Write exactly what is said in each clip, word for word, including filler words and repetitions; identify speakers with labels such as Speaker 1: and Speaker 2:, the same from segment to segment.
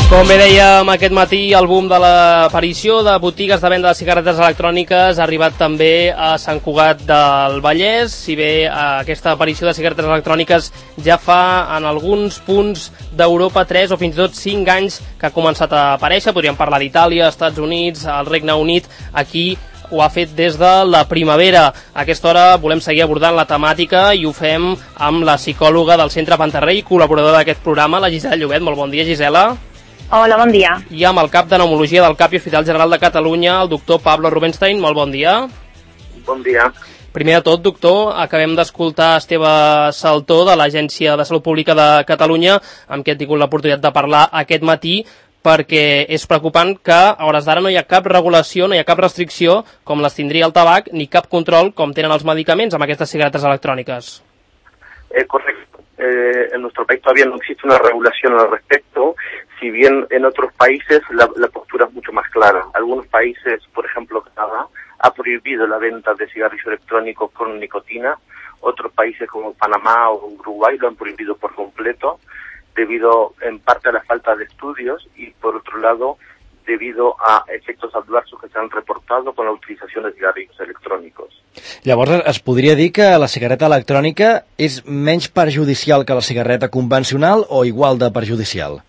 Speaker 1: Com bé dèiem aquest matí, el boom de l'aparició de botigues de venda de cigarretes electròniques ha arribat també a Sant Cugat del Vallès. Si bé aquesta aparició de cigarretes electròniques ja fa en alguns punts d'Europa tres o fins i tot cinc anys que ha començat a aparèixer, podríem parlar d'Itàlia, Estats Units, el Regne Unit, aquí ho ha fet des de la primavera. A aquesta hora volem seguir abordant la temàtica i ho fem amb la psicòloga del Centre Pantarrey i col·laboradora d'aquest programa, la Gisela Llobet. Molt bon dia, Gisela.
Speaker 2: Hola, bon dia.
Speaker 1: I amb el cap de pneumologia del C A P i Hospital General de Catalunya, el doctor Pablo Rubinstein. Molt bon dia.
Speaker 3: Bon dia.
Speaker 1: Primer de tot, doctor, acabem d'escoltar Esteve Saltó de l'Agència de Salut Pública de Catalunya, amb qui he tingut l'oportunitat de parlar aquest matí, perquè és preocupant que a hores d'ara no hi ha cap regulació, no hi ha cap restricció, com les tindria el tabac, ni cap control com tenen els medicaments amb aquestes cigarretes electròniques.
Speaker 3: Eh, correcto. Eh, en nuestro país todavía no existe una regulación al respecto, si bien en otros países la, la postura es mucho más clara. Algunos países, por ejemplo Canadá, ha prohibido la venta de cigarrillos electrónicos con nicotina. Otros países como Panamá o Uruguay lo han prohibido por completo, debido en parte a la falta de estudios y por otro lado debido a efectos adversos que se han reportado con la utilización de cigarrillos electrónicos.
Speaker 4: Llavors, es podria dir que la cigarreta electrònica és menys perjudicial que la cigarreta convencional o igual de perjudicial?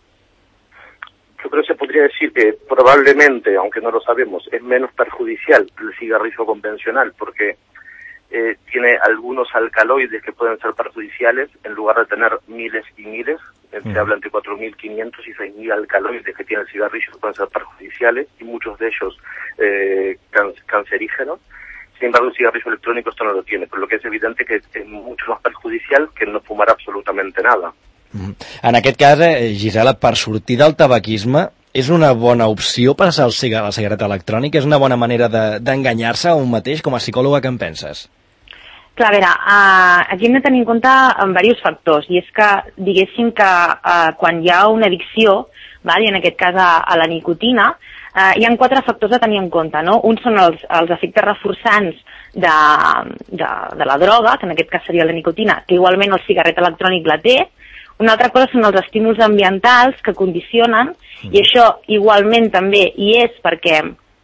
Speaker 3: Yo creo que se podría decir que probablemente, aunque no lo sabemos, es menos perjudicial que el cigarrillo convencional porque eh, tiene algunos alcaloides que pueden ser perjudiciales en lugar de tener miles y miles. Se mm. habla entre cuatro mil quinientos y seis mil alcaloides que tiene el cigarrillo que pueden ser perjudiciales y muchos de ellos eh, can cancerígenos. Sin embargo, el cigarrillo electrónico esto no lo tiene, por lo que es evidente que es mucho más perjudicial que no fumar absolutamente nada.
Speaker 4: Mm. En aquest cas, eh, Gisela, per sortir del tabaquisme, és una bona opció passar el cigar la cigarreta electrònica? És una bona manera d'enganyar-se de, a un mateix? Com a psicòloga, què en penses?
Speaker 2: Clar, a veure, uh, aquí hem de tenir en compte en diversos factors, i és que, diguéssim que uh, quan hi ha una addicció, val, i en aquest cas a, a la nicotina, uh, hi ha quatre factors a tenir en compte, no? Un són els, els efectes reforçants de, de, de la droga, que en aquest cas seria la nicotina, que igualment el cigarret electrònic la té. Una altra cosa són els estímuls ambientals que condicionen, mm. i això igualment també hi és perquè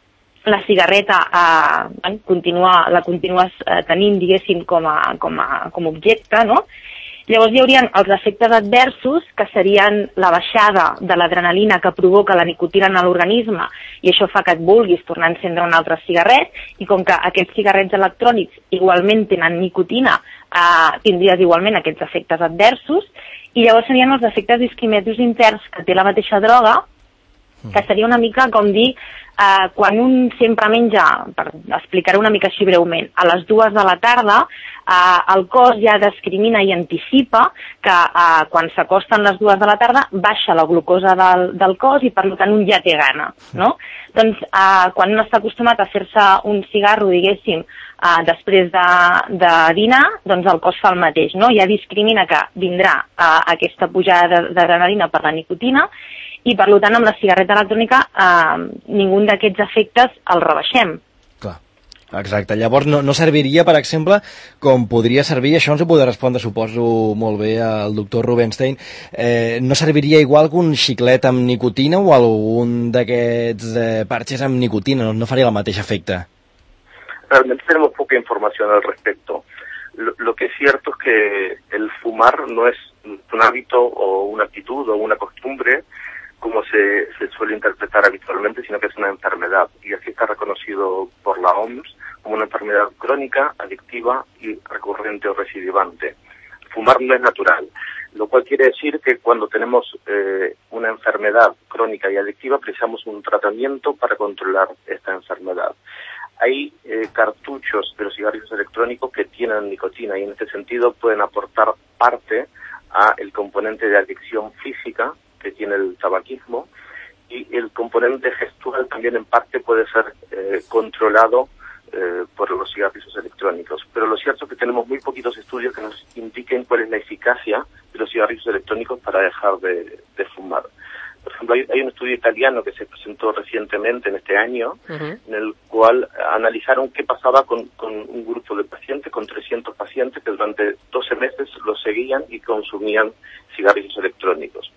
Speaker 2: la cigarreta eh, continua, la continues eh, tenint, diguéssim, com a, com a, com a objecte, no? Llavors hi haurien els efectes adversos, que serien la baixada de l'adrenalina que provoca la nicotina en l'organisme, i això fa que et vulguis tornar a encendre un altre cigarret, i com que aquests cigarrets electrònics igualment tenen nicotina, eh, tindries igualment aquests efectes adversos, i llavors serien els efectes discriminatius interns que té la mateixa droga, que seria una mica com dir, eh, quan un sempre menja, per explicar-ho una mica així breument, a les dues de la tarda, eh, el cos ja discrimina i anticipa que eh, quan s'acosten les dues de la tarda baixa la glucosa del, del cos i per tant un ja té gana, no? Doncs eh, quan un està acostumat a fer-se un cigarro, diguéssim, eh, després de, de dinar, doncs el cos fa el mateix, no? Ja discrimina que vindrà eh, aquesta pujada d'adrenalina per la nicotina, i per tant amb la cigarreta electrònica eh, ningú d'aquests efectes el rebaixem.
Speaker 4: Clar, exacte. Llavors no, no serviria, per exemple, com podria servir, això ens ho podrà respondre, suposo, molt bé el doctor Rubinstein, eh, no serviria igual que un xiclet amb nicotina o algun d'aquests eh, parches amb nicotina, no, no faria el mateix efecte?
Speaker 3: Realmente tenemos poca información al respecto. Lo, lo que es cierto es que el fumar no es un hábito o una actitud o una costumbre como se, se suele interpretar habitualmente, sino que es una enfermedad, y así está reconocido por la O M S como una enfermedad crónica, adictiva y recurrente o recidivante. Fumar no es natural, lo cual quiere decir que cuando tenemos eh, una enfermedad crónica y adictiva precisamos un tratamiento para controlar esta enfermedad. Hay eh, cartuchos de los cigarrillos electrónicos que tienen nicotina y en este sentido pueden aportar parte a el componente de adicción física que tiene el tabaquismo, y el componente gestual también en parte puede ser eh, controlado eh, por los cigarrillos electrónicos. Pero lo cierto es que tenemos muy poquitos estudios que nos indiquen cuál es la eficacia de los cigarrillos electrónicos para dejar de, de fumar. Por ejemplo, hay, hay un estudio italiano que se presentó recientemente en este año, uh-huh. en el cual analizaron qué pasaba con, con un grupo de pacientes, con trescientos pacientes que durante doce meses los seguían y consumían cigarrillos electrónicos.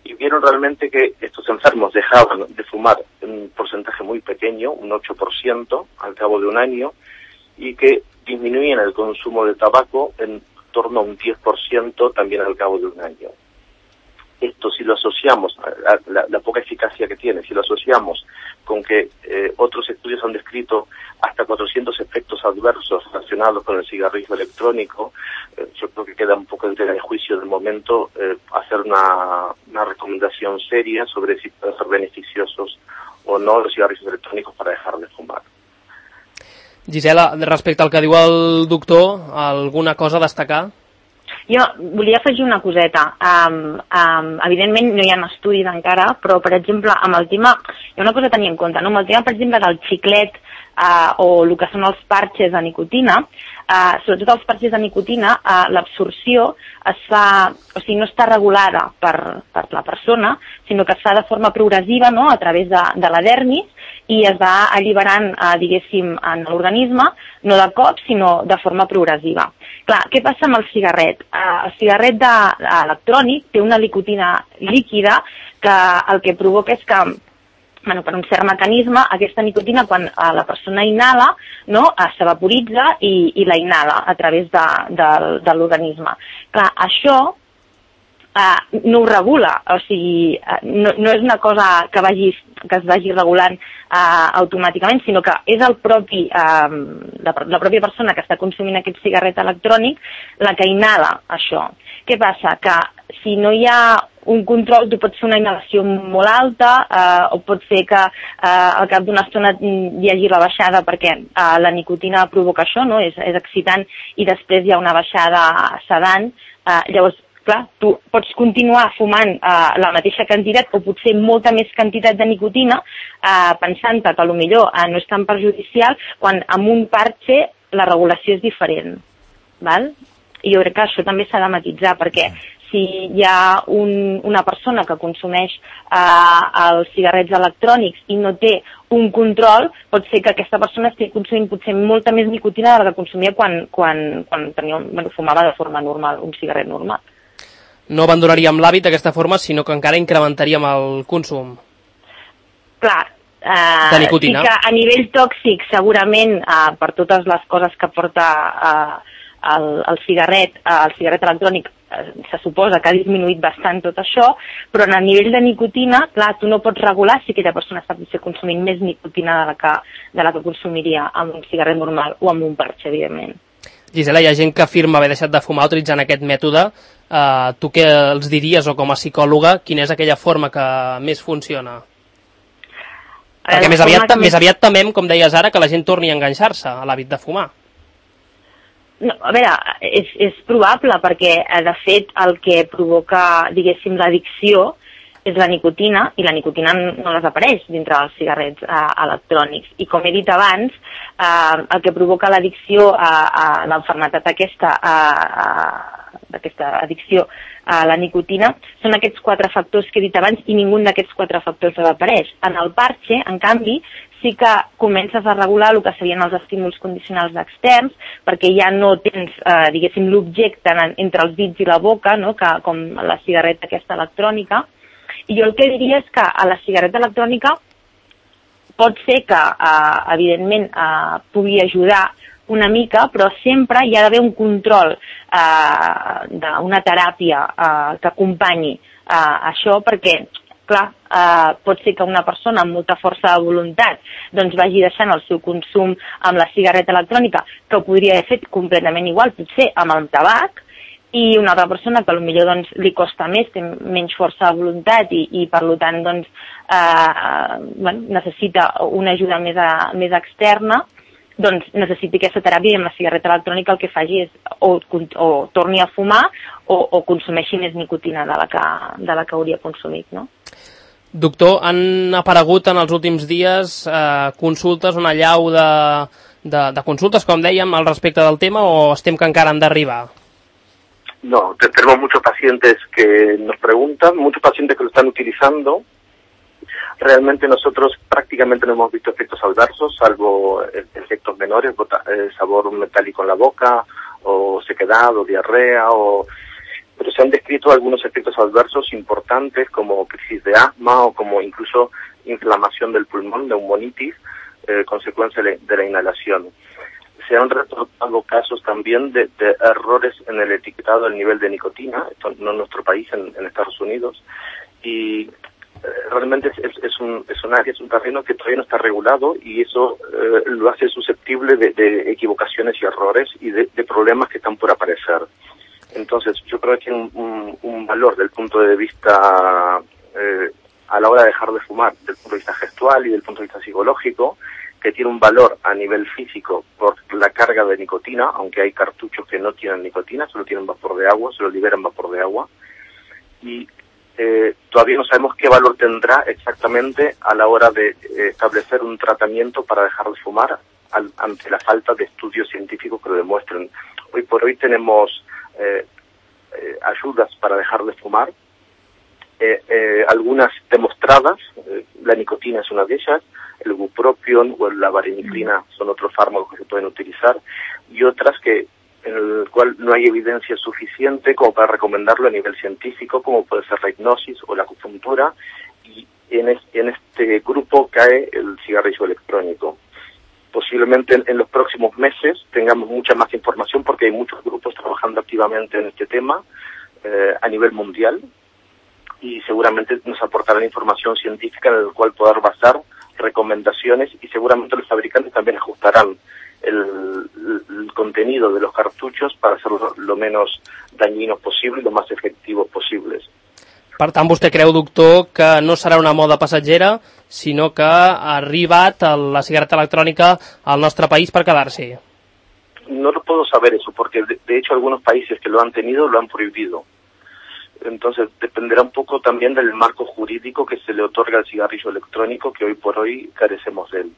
Speaker 3: y vieron realmente que estos enfermos dejaban de fumar en un porcentaje muy pequeño, un ocho por ciento al cabo de un año, y que disminuían el consumo de tabaco en torno a un diez por ciento también al cabo de un año. Esto, si lo asociamos, a la, la poca eficacia que tiene, si lo asociamos con que eh, otros estudios han descrito hasta cuatrocientos efectos adversos relacionados con el cigarrillo electrónico, eh, yo creo que queda un poco en tela de juicio del momento eh, hacer una, una recomendación seria sobre si pueden ser beneficiosos o no los cigarrillos electrónicos para dejar de fumar.
Speaker 1: Gisela, respecte al que diu el doctor, alguna cosa a destacar?
Speaker 2: Jo volia afegir una coseta. Um, um, evidentment no hi ha estudis encara, però, per exemple, amb el tema... Hi ha una cosa a tenir en compte, no? Amb el tema, per exemple, del xiclet uh, o el que són els parxes de nicotina, uh, sobretot els parxes de nicotina, uh, l'absorció es fa... O sigui, no està regulada per, per la persona, sinó que es fa de forma progressiva, no?, a través de, de la dermis, i es va alliberant, eh, diguéssim, en l'organisme, no de cop, sinó de forma progressiva. Clar, què passa amb el cigarret? Eh, el cigarret de, electrònic té una nicotina líquida que el que provoca és que, bueno, per un cert mecanisme, aquesta nicotina, quan eh, la persona inhala, no, eh, s'evaporitza i, i la inhala a través de, de, de l'organisme. Clar, això Uh, no ho regula, o sigui, uh, no, no és una cosa que, vagi, que es vagi regulant uh, automàticament, sinó que és el propi, uh, la, la pròpia persona que està consumint aquest cigarret electrònic la que inhala això. Què passa? Que si no hi ha un control, tu pots fer una inhalació molt alta, uh, o pot ser que uh, al cap d'una estona hi hagi la baixada perquè uh, la nicotina provoca això, no? és, és excitant, i després hi ha una baixada sedant, uh, llavors clar, tu pots continuar fumant eh, la mateixa quantitat o potser molta més quantitat de nicotina eh, pensant-te que potser eh, no és tan perjudicial quan amb un parxe la regulació és diferent. Val? I jo crec que això també s'ha de matitzar perquè si hi ha un, una persona que consumeix eh, els cigarrets electrònics i no té un control, pot ser que aquesta persona estigui consumint potser molta més nicotina de la que consumia quan, quan, quan tenia, bueno, fumava de forma normal, un cigarret normal.
Speaker 1: No abandonaríem l'hàbit d'aquesta forma, sinó que encara incrementaríem el consum.
Speaker 2: Clar, eh,
Speaker 1: de nicotina.
Speaker 2: Sí que a nivell tòxic, segurament, eh, per totes les coses que porta eh, el, el cigarret, eh, el cigarret electrònic, eh, se suposa que ha disminuït bastant tot això, però a nivell de nicotina, clar, tu no pots regular si aquella persona està potser consumint més nicotina de la que, de la que consumiria amb un cigarret normal o amb un parxe, evidentment.
Speaker 1: Gisela, hi ha gent que afirma haver deixat de fumar utilitzant aquest mètode. Uh, tu què els diries, o com a psicòloga, quina és aquella forma que més funciona? Eh, Perquè més aviat, més aviat temem, com deies ara, que la gent torni a enganxar-se a l'hàbit de fumar.
Speaker 2: No, a veure, és, és probable, perquè de fet el que provoca, diguéssim, l'addicció és la nicotina, i la nicotina no desapareix dintre dels cigarrets eh, electrònics. I com he dit abans, eh, el que provoca l'addicció a, a l'enfermetat aquesta, a, a, aquesta addicció a la nicotina, són aquests quatre factors que he dit abans, i ningú d'aquests quatre factors desapareix. En el parxe, en canvi, sí que comences a regular el que serien els estímuls condicionals externs, perquè ja no tens, eh, diguéssim, l'objecte entre els dits i la boca, no? Que, com la cigarreta aquesta electrònica. I jo el que diria és que a la cigarreta electrònica pot ser que, eh, evidentment, eh, pugui ajudar una mica, però sempre hi ha d'haver un control eh, d'una teràpia eh, que acompanyi eh, això, perquè, clar, eh, pot ser que una persona amb molta força de voluntat doncs vagi deixant el seu consum amb la cigarreta electrònica, que ho podria haver fet completament igual, potser amb el tabac, i una altra persona que potser doncs, li costa més, té menys força de voluntat i, i per tant doncs, eh, bueno, necessita una ajuda més, a, més externa, doncs necessiti aquesta teràpia, i amb la cigarreta electrònica el que faci és o, o torni a fumar o, o consumeixi més nicotina de la que, de la que hauria consumit, no?
Speaker 1: Doctor, han aparegut en els últims dies eh, consultes, una allau de, de, de consultes, com dèiem, al respecte del tema, o estem que encara han d'arribar?
Speaker 3: No, tenemos muchos pacientes que nos preguntan, muchos pacientes que lo están utilizando. Realmente nosotros prácticamente no hemos visto efectos adversos, salvo efectos menores, sabor metálico en la boca, o sequedad, o diarrea, o pero se han descrito algunos efectos adversos importantes como crisis de asma o como incluso inflamación del pulmón, neumonitis, eh, consecuencia de, de la inhalación. Se han reportado casos también de, de errores en el etiquetado del nivel de nicotina, esto no en nuestro país, en, en Estados Unidos, y eh, realmente es, es, es, un, es un área, es un terreno que todavía no está regulado y eso eh, lo hace susceptible de, de equivocaciones y errores y de, de problemas que están por aparecer. Entonces, yo creo que tiene un, un, un valor del punto de vista, eh, a la hora de dejar de fumar, del punto de vista gestual y del punto de vista psicológico, que tiene un valor a nivel físico por la carga de nicotina, aunque hay cartuchos que no tienen nicotina, solo tienen vapor de agua, solo liberan vapor de agua, y eh, todavía no sabemos qué valor tendrá exactamente a la hora de eh, establecer un tratamiento para dejar de fumar al, ante la falta de estudios científicos que lo demuestren. Hoy por hoy tenemos eh, eh, ayudas para dejar de fumar, eh, eh, algunas demostradas, eh, la nicotina es una de ellas, el bupropion o la vareniclina son otros fármacos que se pueden utilizar, y otras que en el cual no hay evidencia suficiente como para recomendarlo a nivel científico, como puede ser la hipnosis o la acupuntura, y en, es, en este grupo cae el cigarrillo electrónico. Posiblemente en, en los próximos meses tengamos mucha más información porque hay muchos grupos trabajando activamente en este tema eh, a nivel mundial, y seguramente nos aportarán información científica en la cual poder basar recomendaciones, y seguramente los fabricantes también ajustarán el, el, el contenido de los cartuchos para hacerlo lo menos dañinos posible y lo más efectivos posibles.
Speaker 1: Per tant, vostè creu, doctor, que no serà una moda passatgera, sinó que ha arribat la cigarreta electrònica al nostre país per quedar-s'hi?
Speaker 3: No lo puedo saber eso, porque de, de hecho algunos países que lo han tenido lo han prohibido. Entonces dependerá un poco también del marco jurídico que se le otorga al cigarrillo electrónico, que hoy por hoy carecemos de él.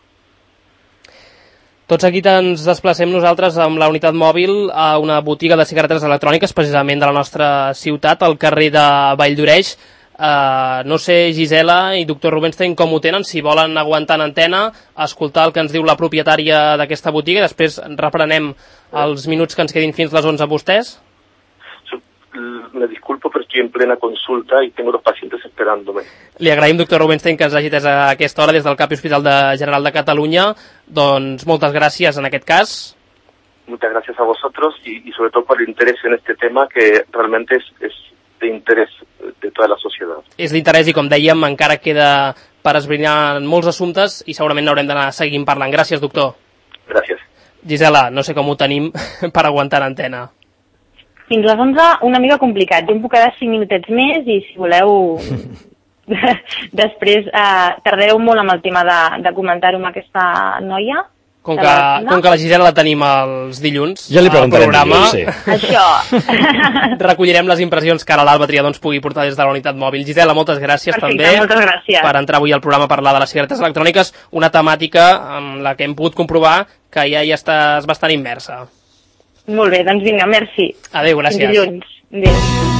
Speaker 1: Tots aquí ens desplacem nosaltres amb la unitat mòbil a una botiga de cigarretes electròniques, precisament de la nostra ciutat, al carrer de Valldoreix. Uh, no sé, Gisela i doctor Rubinstein, com ho tenen, si volen aguantar en antena, escoltar el que ens diu la propietària d'aquesta botiga, i després reprenem els minuts que ens quedin fins les onze a vostès.
Speaker 3: Me disculpo, pero estoy en plena consulta y tengo los pacientes esperándome.
Speaker 1: Li agraïm, doctor Rubinstein, que ens hagi atès a aquesta hora des del CAPI Hospital de General de Catalunya. Doncs moltes gràcies en aquest cas.
Speaker 3: Muchas gracias a vosotros y, y sobre todo por el interés en este tema, que realmente es, es de interés de toda la sociedad. És
Speaker 1: d'interès i, com dèiem, encara queda per esbrinar molts assumptes i segurament n'haurem d'anar seguint parlant. Gràcies, doctor.
Speaker 3: Gràcies.
Speaker 1: Gisela, no sé com ho tenim per aguantar l'antena.
Speaker 2: Fins les onze, una mica complicat. Jo em puc quedar cinc minutets més i, si voleu, després eh, tardareu molt amb el tema de, de comentar-ho amb aquesta noia.
Speaker 1: Com que, com que la Gisela la tenim els dilluns,
Speaker 4: ja li preguntarem dilluns, sí.
Speaker 2: Això.
Speaker 1: Recollirem les impressions que ara l'Alba Triadó ens pugui portar des de la unitat mòbil. Gisela, moltes gràcies.
Speaker 2: Perfecte,
Speaker 1: també
Speaker 2: moltes gràcies.
Speaker 1: Per entrar avui al programa a parlar de les cigarretes electròniques, una temàtica amb la que hem pogut comprovar que ja hi estàs bastant immersa.
Speaker 2: Molt bé, doncs vinga, merci.
Speaker 1: Adéu, gràcies.
Speaker 2: Fins dilluns. Adéu.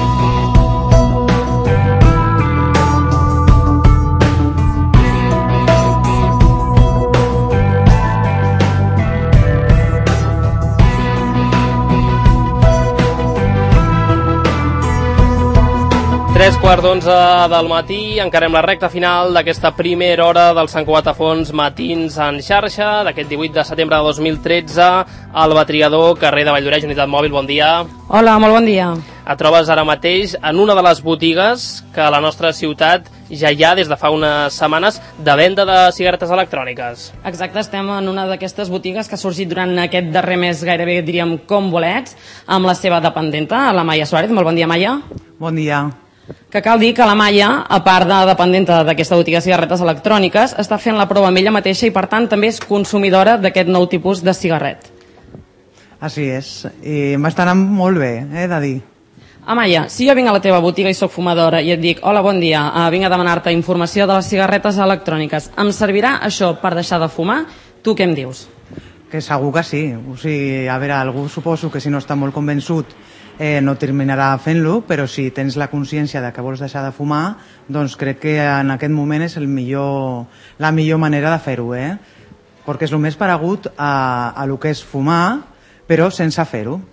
Speaker 1: Tres quarts d'onze del matí, encarem la recta final d'aquesta primera hora del Sant Cugat a Fons Matins en xarxa, d'aquest divuit de setembre de dos mil tretze, Alba Triadó, carrer de Valldoreix, unitat mòbil, bon dia.
Speaker 5: Hola, molt bon dia.
Speaker 1: Et trobes ara mateix en una de les botigues que a la nostra ciutat ja hi ha des de fa unes setmanes de venda de cigarretes electròniques.
Speaker 5: Exacte, estem en una d'aquestes botigues que ha sorgit durant aquest darrer mes, gairebé diríem com bolets, amb la seva dependenta, la Maia Suárez. Molt bon dia, Maia.
Speaker 6: Bon dia.
Speaker 5: Que cal dir que la Maia, a part de dependenta d'aquesta botiga de cigarretes electròniques, està fent la prova amb ella mateixa i per tant també és consumidora d'aquest nou tipus de cigarret.
Speaker 6: Així és, i m'està anant molt bé, he de dir.
Speaker 5: Amaya, si jo vinc a la teva botiga i sóc fumadora i et dic, hola, bon dia, uh, vinc a demanar-te informació de les cigarretes electròniques, em servirà això per deixar de fumar? Tu què em dius?
Speaker 6: Que segur que sí. O sigui, a veure, algú suposo que si no està molt convençut eh, no terminarà fent-lo, però si tens la consciència de que vols deixar de fumar, doncs crec que en aquest moment és el millor, la millor manera de fer-ho, eh? Perquè és el més paregut a, a lo que és fumar, però sense fer-ho.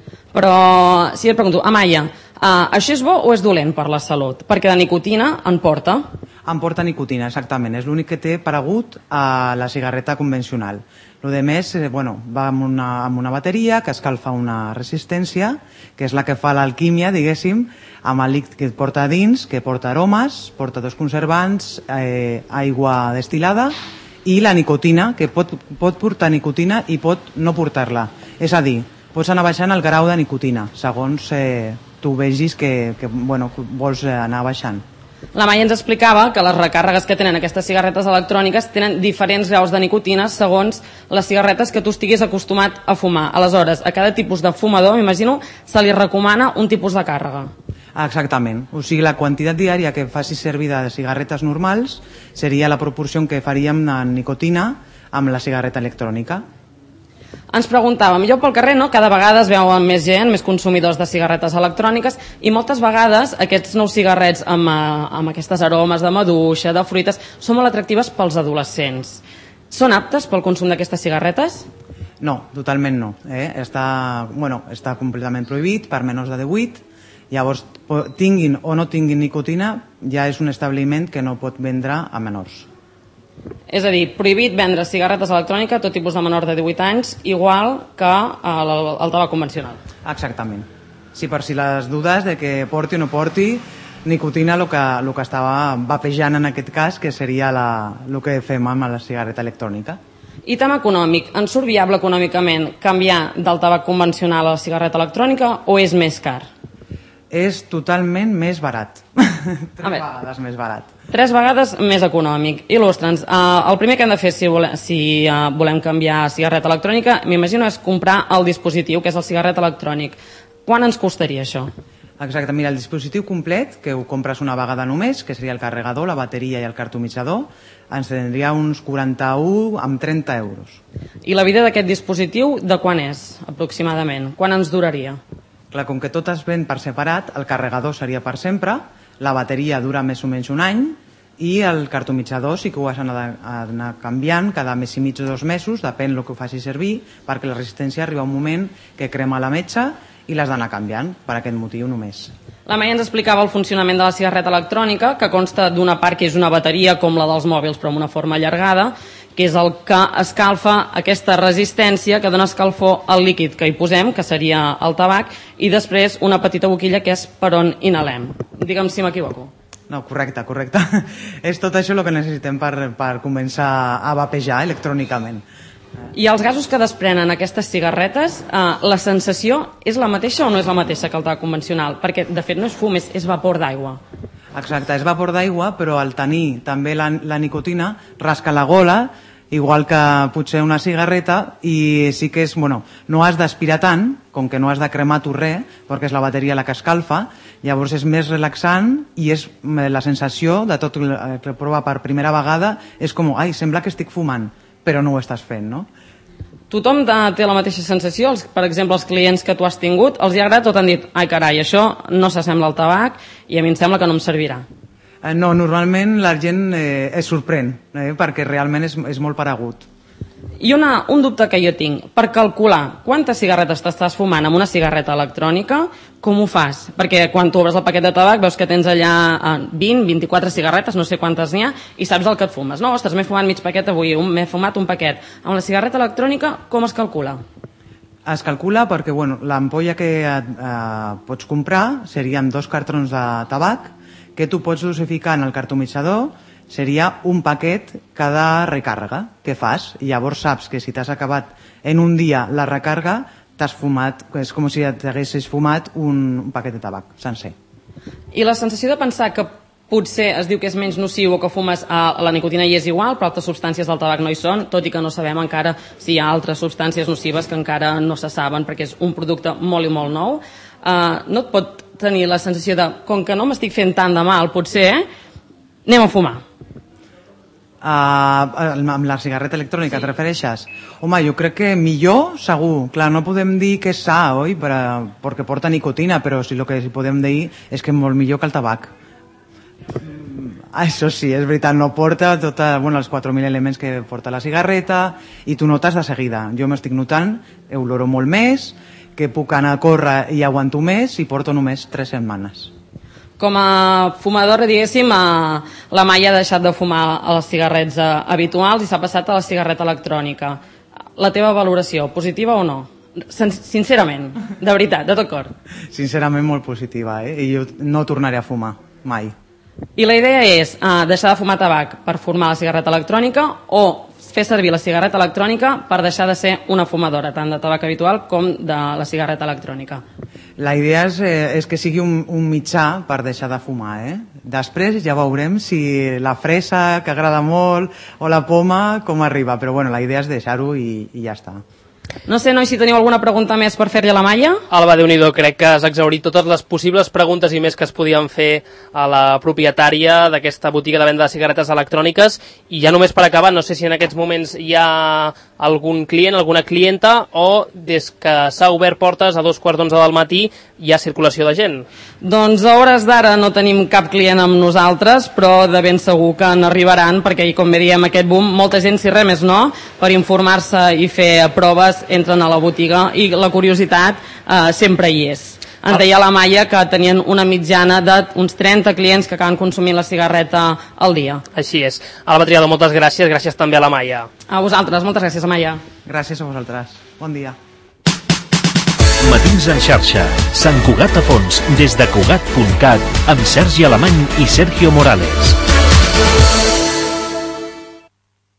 Speaker 5: Però, si et pregunto, Amaya, uh, això és bo o és dolent per la salut? Perquè de nicotina en porta.
Speaker 6: En porta nicotina, exactament. És l'únic que té paregut a la cigarreta convencional. Lo de més, eh, bueno, va amb una, amb una bateria que escalfa una resistència, que és la que fa l'alquímia, diguéssim, amb el líquid que porta dins, que porta aromes, porta dos conservants, eh, aigua destilada i la nicotina, que pot, pot portar nicotina i pot no portar-la. És a dir, pots anar baixant el grau de nicotina, segons eh, tu vegis que, que, bueno, que vols anar baixant.
Speaker 5: La Maia ens explicava que les recàrregues que tenen aquestes cigarretes electròniques tenen diferents graus de nicotina segons les cigarretes que tu estiguis acostumat a fumar. Aleshores, a cada tipus de fumador, m'imagino, se li recomana un tipus de càrrega.
Speaker 6: Exactament. O sigui, la quantitat diària que facis servir de cigarretes normals seria la proporció que faríem de nicotina amb la cigarreta electrònica.
Speaker 5: Ens preguntàvem, jo pel carrer, no? Cada vegada es veuen més gent, més consumidors de cigarretes electròniques i moltes vegades aquests nous cigarrets amb, amb aquestes aromes de maduixa, de fruites, són molt atractives pels adolescents. Són aptes pel consum d'aquestes cigarretes?
Speaker 6: No, totalment no. Eh? Està, bueno, està completament prohibit per menors de divuit. Llavors, tinguin o no tinguin nicotina, ja és un establiment que no pot vendre a menors.
Speaker 5: És a dir, prohibit vendre cigarretes electròniques a tot tipus de menor de divuit anys, igual que el, el tabac convencional.
Speaker 6: Exactament. Sí, per si les dudes de que porti o no porti nicotina, el que, el que estava vapejant en aquest cas, que seria la, el que fem amb la cigarreta electrònica.
Speaker 5: I tema econòmic, ens surt viable econòmicament canviar del tabac convencional a la cigarreta electrònica o és més car?
Speaker 6: És totalment més barat. Tres vegades més barat.
Speaker 5: Tres vegades més econòmic. Il·lustra'ns, uh, el primer que hem de fer si, volem, si uh, volem canviar a cigarreta electrònica, m'imagino, és comprar el dispositiu, que és el cigarret electrònic. Quan ens costaria això?
Speaker 6: Exacte, mira, el dispositiu complet, que ho compres una vegada només, que seria el carregador, la bateria i el cartomitzador, ens tindria uns quaranta-u amb trenta euros.
Speaker 5: I la vida d'aquest dispositiu de quan és, aproximadament? Quan ens duraria?
Speaker 6: Clar, com que tot es ven per separat, el carregador seria per sempre, la bateria dura més o menys un any i el cartomitzador sí que ho has d'anar canviant cada mes i mig o dos mesos, depèn del que ho faci servir, perquè la resistència arriba un moment que crema la metxa i l'has d'anar canviant, per aquest motiu només.
Speaker 5: La Maia ens explicava el funcionament de la cigarreta electrònica, que consta d'una part que és una bateria com la dels mòbils però amb una forma allargada, que és el que escalfa aquesta resistència que dona escalfor al líquid que hi posem, que seria el tabac, i després una petita boquilla que és per on inhalem. Digue'm si m'equivoco.
Speaker 6: No, correcte, correcte. És tot això el que necessitem per, per començar a vapejar electrònicament.
Speaker 5: I els gasos que desprenen aquestes cigarretes, eh, la sensació és la mateixa o no és la mateixa que el tabac convencional? Perquè, de fet, no és fum, és, és vapor d'aigua.
Speaker 6: Exacte, és vapor d'aigua, però al tenir també la, la nicotina rasca la gola, igual que potser una cigarreta, i sí que és, bueno, no has d'aspirar tant, com que no has de cremar tu res, perquè és la bateria la que escalfa, llavors és més relaxant i és la sensació de tot el que prova per primera vegada, és com, ai, sembla que estic fumant, però no ho estàs fent, no?
Speaker 5: Tothom té la mateixa sensació, els, per exemple, els clients que tu has tingut, els hi ha agradat o t'han dit, ai carai, això no s'assembla al tabac i a mi em sembla que no em servirà?
Speaker 6: Eh, no, normalment la gent eh, es sorprèn, eh, perquè realment és, és molt paregut.
Speaker 5: I una, un dubte que jo tinc, per calcular quantes cigarretes t'estàs fumant amb una cigarreta electrònica, com ho fas? Perquè quan tu obres el paquet de tabac veus que tens allà vint, vint-i-quatre cigarretes, no sé quantes n'hi ha, i saps el que et fumes. No, ostres, m'he fumat mig paquet avui, m'he fumat un paquet. Amb la cigarreta electrònica, com es calcula?
Speaker 6: Es calcula perquè bueno, l'ampolla que eh, pots comprar serien dos cartrons de tabac que tu pots dosificar en el cartomitzador, seria un paquet cada recàrrega que fas, i llavors saps que si t'has acabat en un dia la recàrrega, t'has fumat, és com si t'haguessis fumat un, un paquet de tabac sencer.
Speaker 5: I la sensació de pensar que potser es diu que és menys nociu o que fumes a la nicotina i és igual, però altres substàncies del tabac no hi són, tot i que no sabem encara si hi ha altres substàncies nocives que encara no se saben perquè és un producte molt i molt nou. Uh, no et pot tenir la sensació de, com que no m'estic fent tant de mal, potser, eh, anem a fumar.
Speaker 6: Uh, amb la cigarreta electrònica sí. Et refereixes? Home, jo crec que millor segur, clar, no podem dir que és sa, oi? Per, perquè porta nicotina, però sí, el que sí podem dir és que és molt millor que el tabac. Això sí, és veritat, no porta tota, bueno, els quatre mil elements que porta la cigarreta i tu notes de seguida. Jo m'estic notant, oloro molt més, que puc anar a córrer i aguanto més i porto només tres setmanes.
Speaker 5: Com a fumadora, diguéssim, la Maia ha deixat de fumar els cigarrets habituals i s'ha passat a la cigarreta electrònica. La teva valoració, positiva o no? Sincerament, de veritat, de tot cor.
Speaker 6: Sincerament molt positiva, eh? I jo no tornaré a fumar, mai.
Speaker 5: I la idea és uh, deixar de fumar tabac per formar la cigarreta electrònica o fer servir la cigarreta electrònica per deixar de ser una fumadora, tant de tabac habitual com de la cigarreta electrònica.
Speaker 6: La idea és, eh, és que sigui un, un mitjà per deixar de fumar, eh? Després ja veurem si la fresa, que agrada molt, o la poma, com arriba, però bueno, la idea és deixar-ho i, i ja està.
Speaker 5: No sé, nois, si teniu alguna pregunta més per fer-li a la Maia?
Speaker 1: Alba, Déu-n'hi-do, crec que has exhaurit totes les possibles preguntes i més que es podien fer a la propietària d'aquesta botiga de venda de cigaretes electròniques. I ja només per acabar, no sé si en aquests moments hi ha algun client, alguna clienta, o des que s'ha obert portes a dos quarts d'onze del matí hi ha circulació de gent?
Speaker 5: Doncs a hores d'ara no tenim cap client amb nosaltres, però de ben segur que n'arribaran, perquè, com bé diem, aquest boom, molta gent, si res més no, per informar-se i fer proves, entren a la botiga i la curiositat eh, sempre hi és. Ens deia la Maia que tenien una mitjana d'uns trenta clients que acaben consumint la cigarreta al dia.
Speaker 1: Així és. Alba Triadó, moltes gràcies. Gràcies també a la Maia.
Speaker 5: A vosaltres, moltes gràcies, Maia.
Speaker 6: Gràcies a vosaltres. Bon dia.
Speaker 7: Matins en xarxa. Sant Cugat a fons, des de Cugat punt cat, amb Sergi Alemany i Sergio Morales.